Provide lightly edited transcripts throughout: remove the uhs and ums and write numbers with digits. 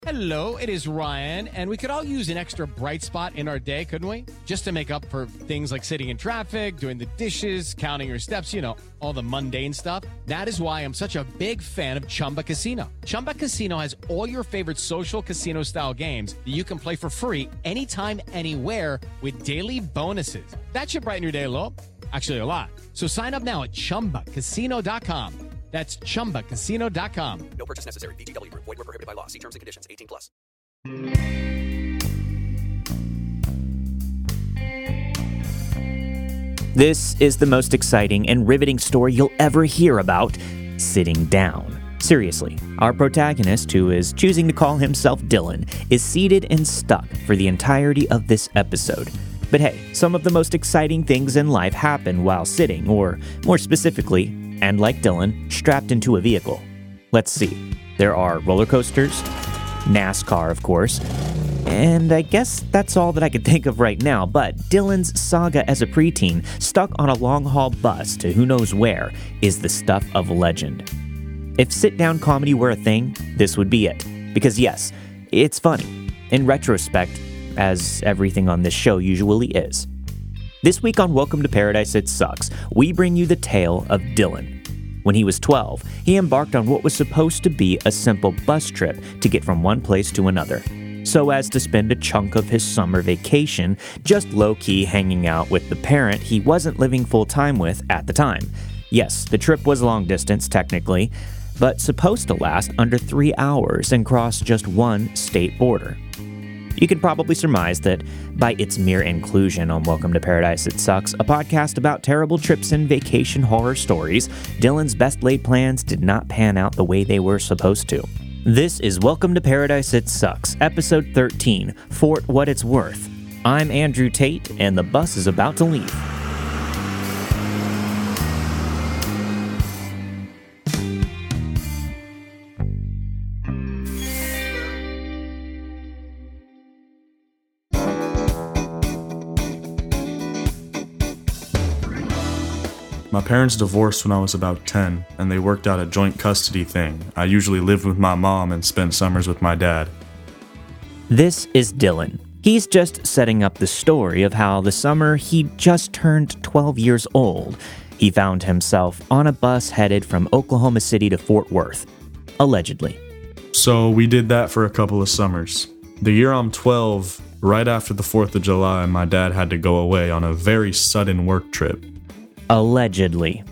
Hello, it is Ryan, and we could all use an extra bright spot in our day, couldn't we? Just to make up for things like sitting in traffic, doing the dishes, counting your steps, all the mundane stuff. That is why I'm such a big fan of Chumba Casino. Chumba Casino has all your favorite social casino-style games that you can play for free anytime, anywhere with daily bonuses. That should brighten your day a little. Actually, a lot. So sign up now at ChumbaCasino.com. That's ChumbaCasino.com. No purchase necessary. VGW Group. Void where prohibited by law. See terms and conditions. 18+. This is the most exciting and riveting story you'll ever hear about sitting down. Seriously, our protagonist, who is choosing to call himself Dylan, is seated and stuck for the entirety of this episode. But hey, some of the most exciting things in life happen while sitting, or more specifically, and like Dylan, strapped into a vehicle. Let's see. There are roller coasters, NASCAR, of course, and I guess that's all that I could think of right now, but Dylan's saga as a preteen, stuck on a long-haul bus to who knows where, is the stuff of legend. If sit-down comedy were a thing, this would be it. Because yes, it's funny. In retrospect, as everything on this show usually is. This week on Welcome to Paradise It Sucks, we bring you the tale of Dylan. When he was 12, he embarked on what was supposed to be a simple bus trip to get from one place to another, so as to spend a chunk of his summer vacation just low-key hanging out with the parent he wasn't living full-time with at the time. Yes, the trip was long distance technically, but supposed to last under 3 hours and cross just one state border. You can probably surmise that by its mere inclusion on Welcome to Paradise It Sucks, a podcast about terrible trips and vacation horror stories, Dylan's best laid plans did not pan out the way they were supposed to. This is Welcome to Paradise It Sucks, episode 13, Fort What It's Worth. I'm Andrew Tate, and the bus is about to leave. My parents divorced when I was about 10, and they worked out a joint custody thing. I usually lived with my mom and spent summers with my dad. This is Dylan. He's just setting up the story of how the summer he just turned 12 years old, he found himself on a bus headed from Oklahoma City to Fort Worth. Allegedly. So we did that for a couple of summers. The year I'm 12, right after the 4th of July, my dad had to go away on a very sudden work trip. Allegedly.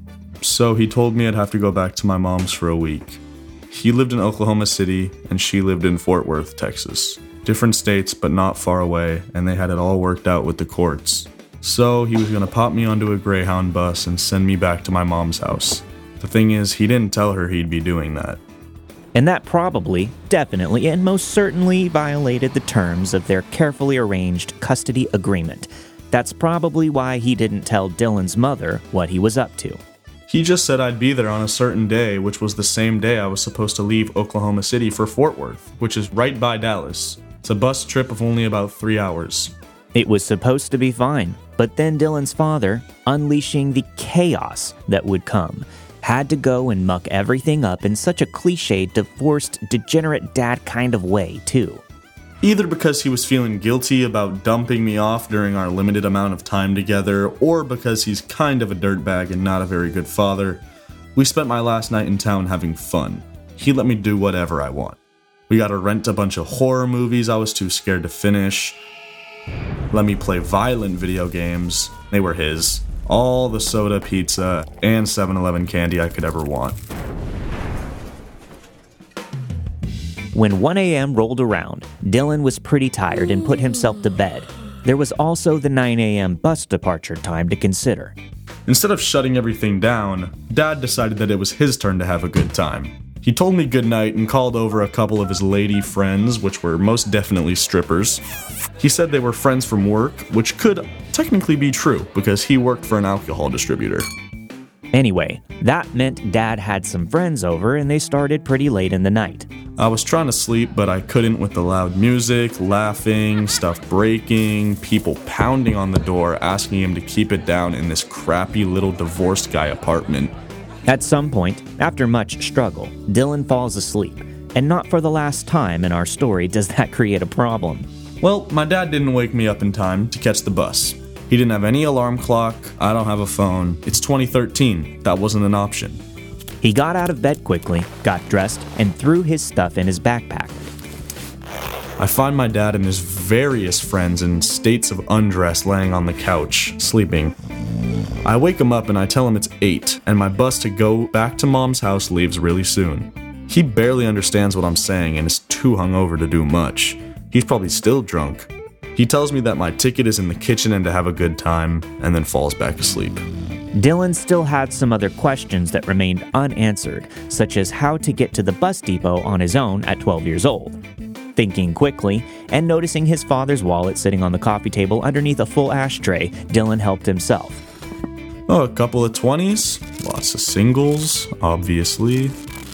So he told me I'd have to go back to my mom's for a week. He lived in Oklahoma City, and she lived in Fort Worth, Texas. Different states, but not far away, and they had it all worked out with the courts. So he was going to pop me onto a Greyhound bus and send me back to my mom's house. The thing is, he didn't tell her he'd be doing that. And that probably, definitely, and most certainly violated the terms of their carefully arranged custody agreement. That's probably why he didn't tell Dylan's mother what he was up to. He just said I'd be there on a certain day, which was the same day I was supposed to leave Oklahoma City for Fort Worth, which is right by Dallas. It's a bus trip of only about 3 hours. It was supposed to be fine, but then Dylan's father, unleashing the chaos that would come, had to go and muck everything up in such a cliched, divorced, degenerate dad kind of way, too. Either because he was feeling guilty about dumping me off during our limited amount of time together, or because he's kind of a dirtbag and not a very good father, we spent my last night in town having fun. He let me do whatever I want. We got to rent a bunch of horror movies I was too scared to finish. Let me play violent video games. They were his. All the soda, pizza, and 7-Eleven candy I could ever want. When 1 a.m. rolled around, Dylan was pretty tired and put himself to bed. There was also the 9 a.m. bus departure time to consider. Instead of shutting everything down, Dad decided that it was his turn to have a good time. He told me goodnight and called over a couple of his lady friends, which were most definitely strippers. He said they were friends from work, which could technically be true because he worked for an alcohol distributor. Anyway, that meant Dad had some friends over and they started pretty late in the night. I was trying to sleep, but I couldn't with the loud music, laughing, stuff breaking, people pounding on the door asking him to keep it down in this crappy little divorced guy apartment. At some point, after much struggle, Dylan falls asleep, And not for the last time in our story does that create a problem. Well, my dad didn't wake me up in time to catch the bus. He didn't have any alarm clock. I don't have a phone. It's 2013. That wasn't an option. He got out of bed quickly, got dressed, and threw his stuff in his backpack. I find my dad and his various friends in states of undress laying on the couch, sleeping. I wake him up and I tell him it's 8, and my bus to go back to Mom's house leaves really soon. He barely understands what I'm saying and is too hungover to do much. He's probably still drunk. He tells me that my ticket is in the kitchen and to have a good time, and then falls back asleep. Dylan still had some other questions that remained unanswered, such as how to get to the bus depot on his own at 12 years old. Thinking quickly, and noticing his father's wallet sitting on the coffee table underneath a full ashtray, Dylan helped himself. Oh, a couple of 20s, lots of singles, obviously.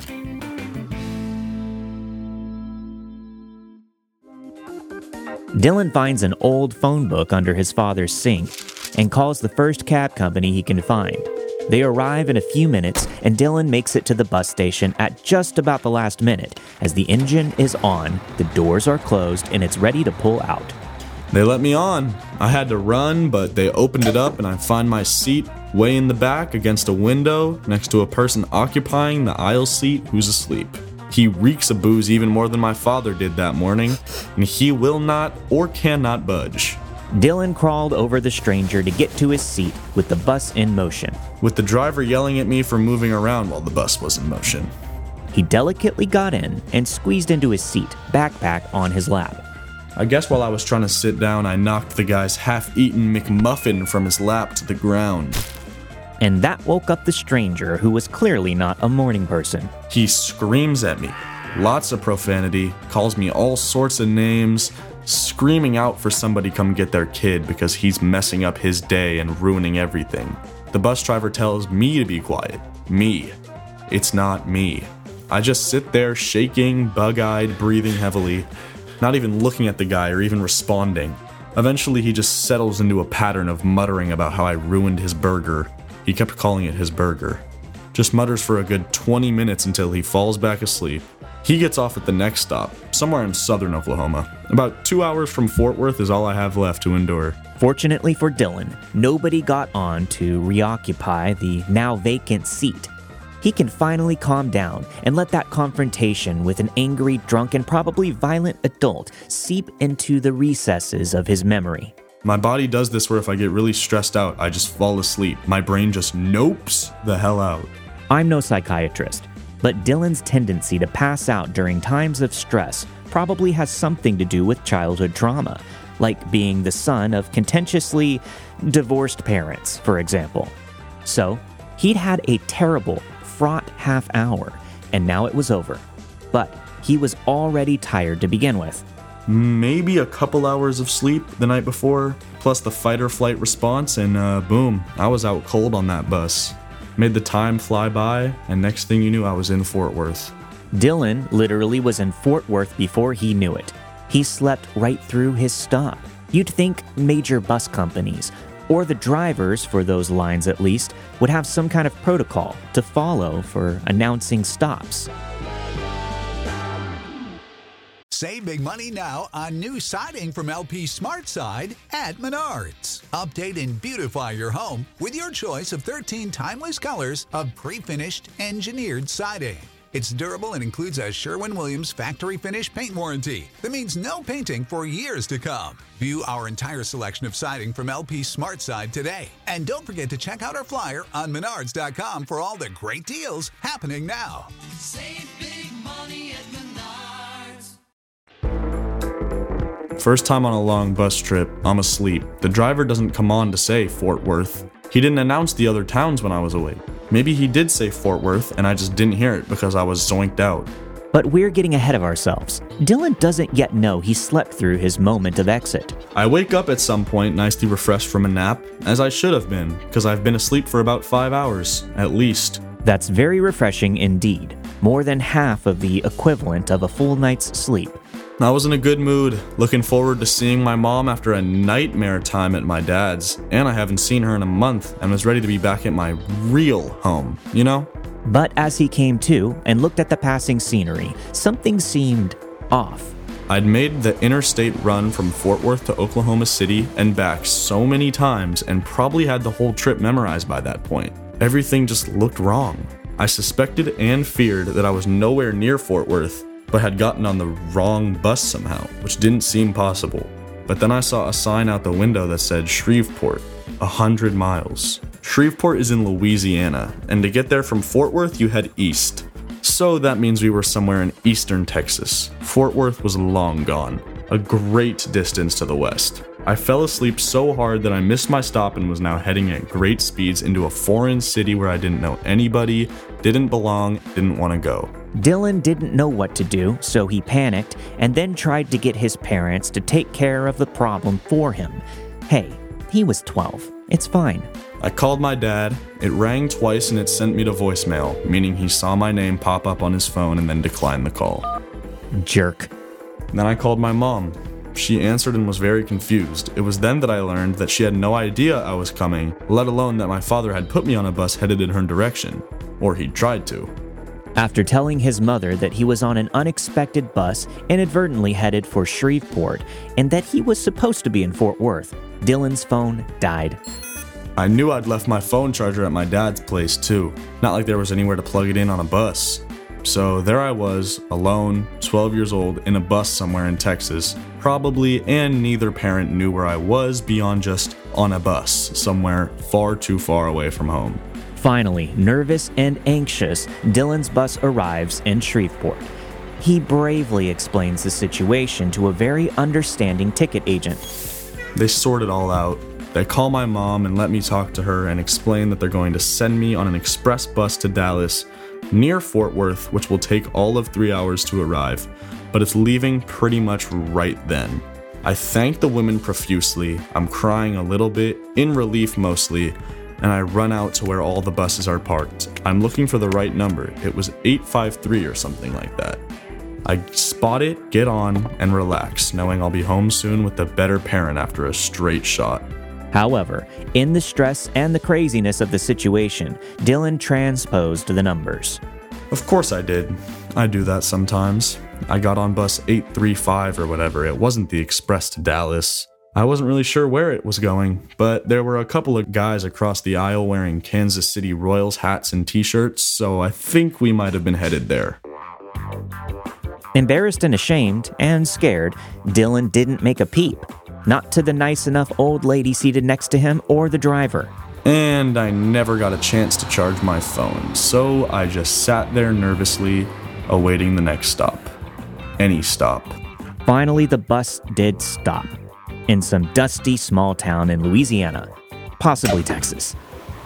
Dylan finds an old phone book under his father's sink and calls the first cab company he can find. They arrive in a few minutes, and Dylan makes it to the bus station at just about the last minute. As the engine is on, the doors are closed, and it's ready to pull out. They let me on. I had to run, but they opened it up and I find my seat way in the back against a window next to a person occupying the aisle seat who's asleep. He reeks of booze even more than my father did that morning, and he will not or cannot budge. Dylan crawled over the stranger to get to his seat with the bus in motion. With the driver yelling at me for moving around while the bus was in motion. He delicately got in and squeezed into his seat, backpack on his lap. I guess while I was trying to sit down, I knocked the guy's half-eaten McMuffin from his lap to the ground. And that woke up the stranger, who was clearly not a morning person. He screams at me. Lots of profanity, calls me all sorts of names, screaming out for somebody come get their kid because he's messing up his day and ruining everything. The bus driver tells me to be quiet. Me. It's not me. I just sit there shaking, bug-eyed, breathing heavily, not even looking at the guy or even responding. Eventually he just settles into a pattern of muttering about how I ruined his burger. He kept calling it his burger. Just mutters for a good 20 minutes until he falls back asleep. He gets off at the next stop, somewhere in southern Oklahoma. About 2 hours from Fort Worth is all I have left to endure. Fortunately for Dylan, nobody got on to reoccupy the now vacant seat. He can finally calm down and let that confrontation with an angry, drunk, and probably violent adult seep into the recesses of his memory. My body does this where if I get really stressed out, I just fall asleep. My brain just nopes the hell out. I'm no psychiatrist, but Dylan's tendency to pass out during times of stress probably has something to do with childhood trauma, like being the son of contentiously divorced parents, for example. So, he'd had a terrible, fraught half hour, and now it was over. But he was already tired to begin with. Maybe a couple hours of sleep the night before, plus the fight or flight response, and boom, I was out cold on that bus. Made the time fly by, and next thing you knew, I was in Fort Worth. Dylan literally was in Fort Worth before he knew it. He slept right through his stop. You'd think major bus companies, or the drivers for those lines at least, would have some kind of protocol to follow for announcing stops. Save big money now on new siding from LP SmartSide at Menards. Update and beautify your home with your choice of 13 timeless colors of pre-finished engineered siding. It's durable and includes a Sherwin-Williams factory finish paint warranty that means no painting for years to come. View our entire selection of siding from LP SmartSide today. And don't forget to check out our flyer on Menards.com for all the great deals happening now. Save big money at Menards. First time on a long bus trip, I'm asleep. The driver doesn't come on to say Fort Worth. He didn't announce the other towns when I was awake. Maybe he did say Fort Worth and I just didn't hear it because I was zoinked out. But we're getting ahead of ourselves. Dylan doesn't yet know he slept through his moment of exit. I wake up at some point nicely refreshed from a nap, as I should have been, because I've been asleep for about 5 hours, at least. That's very refreshing indeed. More than half of the equivalent of a full night's sleep. I was in a good mood, looking forward to seeing my mom after a nightmare time at my dad's, and I haven't seen her in a month and was ready to be back at my real home, you know? But as he came to and looked at the passing scenery, something seemed off. I'd made the interstate run from Fort Worth to Oklahoma City and back so many times and probably had the whole trip memorized by that point. Everything just looked wrong. I suspected and feared that I was nowhere near Fort Worth, but had gotten on the wrong bus somehow, which didn't seem possible. But then I saw a sign out the window that said Shreveport, 100 miles. Shreveport is in Louisiana, and to get there from Fort Worth, you head east. So that means we were somewhere in eastern Texas. Fort Worth was long gone, a great distance to the west. I fell asleep so hard that I missed my stop and was now heading at great speeds into a foreign city where I didn't know anybody, didn't belong, didn't want to go. Dylan didn't know what to do, so he panicked and then tried to get his parents to take care of the problem for him. Hey, he was 12. It's fine. I called my dad, it rang twice and it sent me to voicemail, meaning he saw my name pop up on his phone and then declined the call. Jerk. Then I called my mom. She answered and was very confused. It was then that I learned that she had no idea I was coming, let alone that my father had put me on a bus headed in her direction. Or he'd tried to. After telling his mother that he was on an unexpected bus inadvertently headed for Shreveport and that he was supposed to be in Fort Worth, Dylan's phone died. I knew I'd left my phone charger at my dad's place too. Not like there was anywhere to plug it in on a bus. So there I was, alone, 12 years old, in a bus somewhere in Texas. Probably, and neither parent knew where I was beyond just on a bus, somewhere far too far away from home. Finally, nervous and anxious, Dylan's bus arrives in Shreveport. He bravely explains the situation to a very understanding ticket agent. They sort it all out. They call my mom and let me talk to her and explain that they're going to send me on an express bus to Dallas, near Fort Worth, which will take all of 3 hours to arrive, but it's leaving pretty much right then. I thank the women profusely. I'm crying a little bit, in relief mostly, and I run out to where all the buses are parked. I'm looking for the right number. It was 853 or something like that. I spot it, get on, and relax, knowing I'll be home soon with the better parent after a straight shot. However, in the stress and the craziness of the situation, Dylan transposed the numbers. Of course I did. I do that sometimes. I got on bus 835 or whatever. It wasn't the express to Dallas. I wasn't really sure where it was going, but there were a couple of guys across the aisle wearing Kansas City Royals hats and t-shirts, so I think we might have been headed there. Embarrassed and ashamed and scared, Dylan didn't make a peep. Not to the nice enough old lady seated next to him or the driver. And I never got a chance to charge my phone, so I just sat there nervously, awaiting the next stop. Any stop. Finally, the bus did stop. In some dusty small town in Louisiana. Possibly Texas.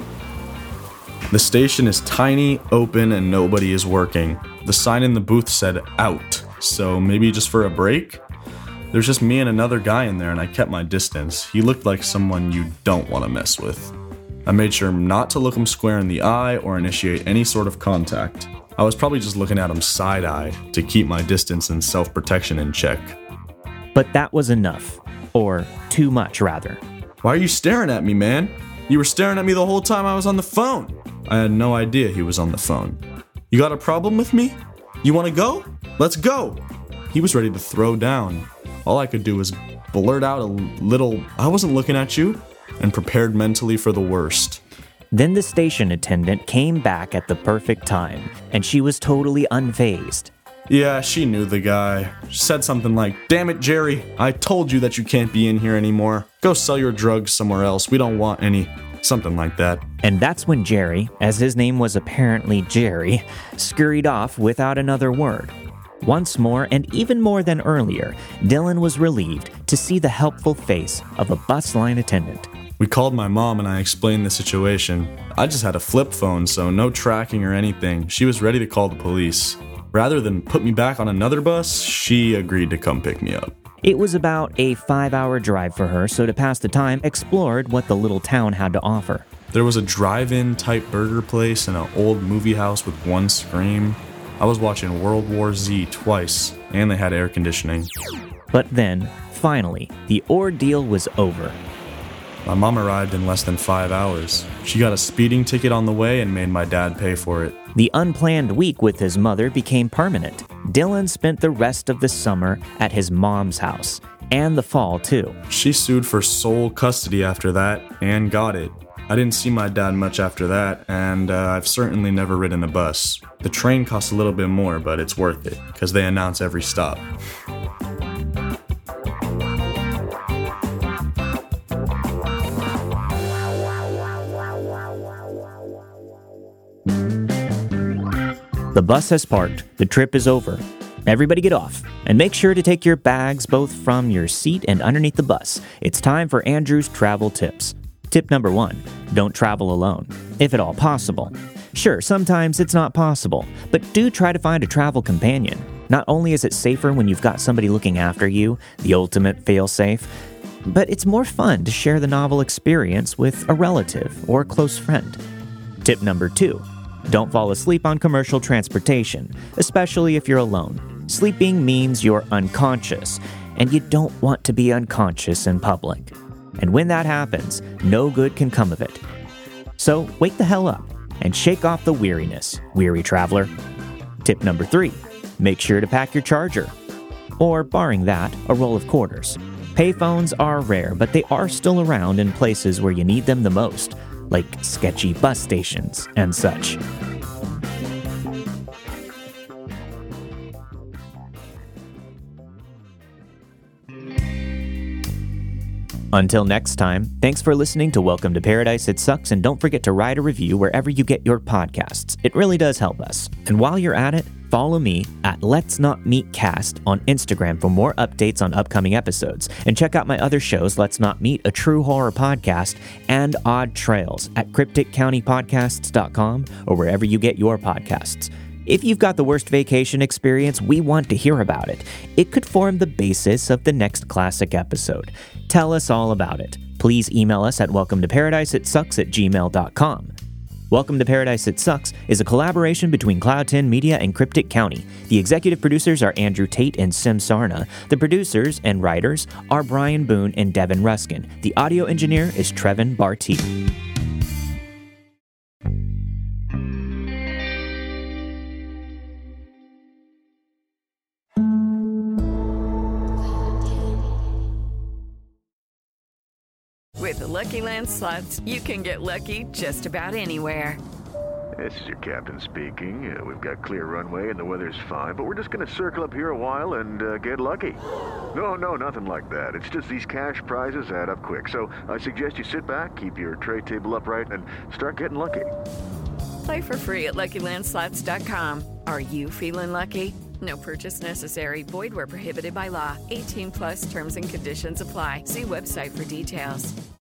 The station is tiny, open, and nobody is working. The sign in the booth said out, so maybe just for a break? There's just me and another guy in there, and I kept my distance. He looked like someone you don't want to mess with. I made sure not to look him square in the eye or initiate any sort of contact. I was probably just looking at him side-eye to keep my distance and self-protection in check. But that was enough. Or too much, rather. Why are you staring at me, man? You were staring at me the whole time I was on the phone. I had no idea he was on the phone. You got a problem with me? You want to go? Let's go. He was ready to throw down. All I could do was blurt out a little, I wasn't looking at you, and prepared mentally for the worst. Then the station attendant came back at the perfect time, and she was totally unfazed. Yeah, she knew the guy. She said something like, "Damn it, Jerry, I told you that you can't be in here anymore. Go sell your drugs somewhere else. We don't want any." Something like that. And that's when Jerry, as his name was apparently Jerry, scurried off without another word. Once more, and even more than earlier, Dylan was relieved to see the helpful face of a bus line attendant. We called my mom and I explained the situation. I just had a flip phone, so no tracking or anything. She was ready to call the police. Rather than put me back on another bus, she agreed to come pick me up. It was about a 5-hour drive for her, so to pass the time, explored what the little town had to offer. There was a drive-in type burger place and an old movie house with one screen. I was watching World War Z twice, and they had air conditioning. But then, finally, the ordeal was over. My mom arrived in less than 5 hours. She got a speeding ticket on the way and made my dad pay for it. The unplanned week with his mother became permanent. Dylan spent the rest of the summer at his mom's house, and the fall too. She sued for sole custody after that, and got it. I didn't see my dad much after that, and I've certainly never ridden a bus. The train costs a little bit more, but it's worth it, because they announce every stop. The bus has parked. The trip is over. Everybody get off. And make sure to take your bags both from your seat and underneath the bus. It's time for Andrew's travel tips. Tip number 1, don't travel alone, if at all possible. Sure, sometimes it's not possible, but do try to find a travel companion. Not only is it safer when you've got somebody looking after you, the ultimate fail-safe, but it's more fun to share the novel experience with a relative or close friend. Tip number 2, don't fall asleep on commercial transportation, especially if you're alone. Sleeping means you're unconscious, and you don't want to be unconscious in public. And when that happens, no good can come of it. So wake the hell up and shake off the weariness, weary traveler. Tip number 3, make sure to pack your charger. Or, barring that, a roll of quarters. Payphones are rare, but they are still around in places where you need them the most, like sketchy bus stations and such. Until next time, thanks for listening to Welcome to Paradise It Sucks, and don't forget to write a review wherever you get your podcasts. It really does help us. And while you're at it, follow me at Let's Not Meet Cast on Instagram for more updates on upcoming episodes. And check out my other shows, Let's Not Meet, a true horror podcast, and Odd Trails at crypticcountypodcasts.com or wherever you get your podcasts. If you've got the worst vacation experience, we want to hear about it. It could form the basis of the next classic episode. Tell us all about it. Please email us at welcometoparadise@gmail.com. Welcome to Paradise It Sucks is a collaboration between Cloud 10 Media and Cryptic County. The executive producers are Andrew Tate and Sim Sarna. The producers and writers are Brian Boone and Devin Ruskin. The audio engineer is Trevin Bartee. With the Lucky Land Slots, you can get lucky just about anywhere. This is your captain speaking. We've got clear runway and the weather's fine, but we're just going to circle up here a while and get lucky. No, nothing like that. It's just these cash prizes add up quick. So I suggest you sit back, keep your tray table upright, and start getting lucky. Play for free at LuckyLandSlots.com. Are you feeling lucky? No purchase necessary. Void where prohibited by law. 18+ terms and conditions apply. See website for details.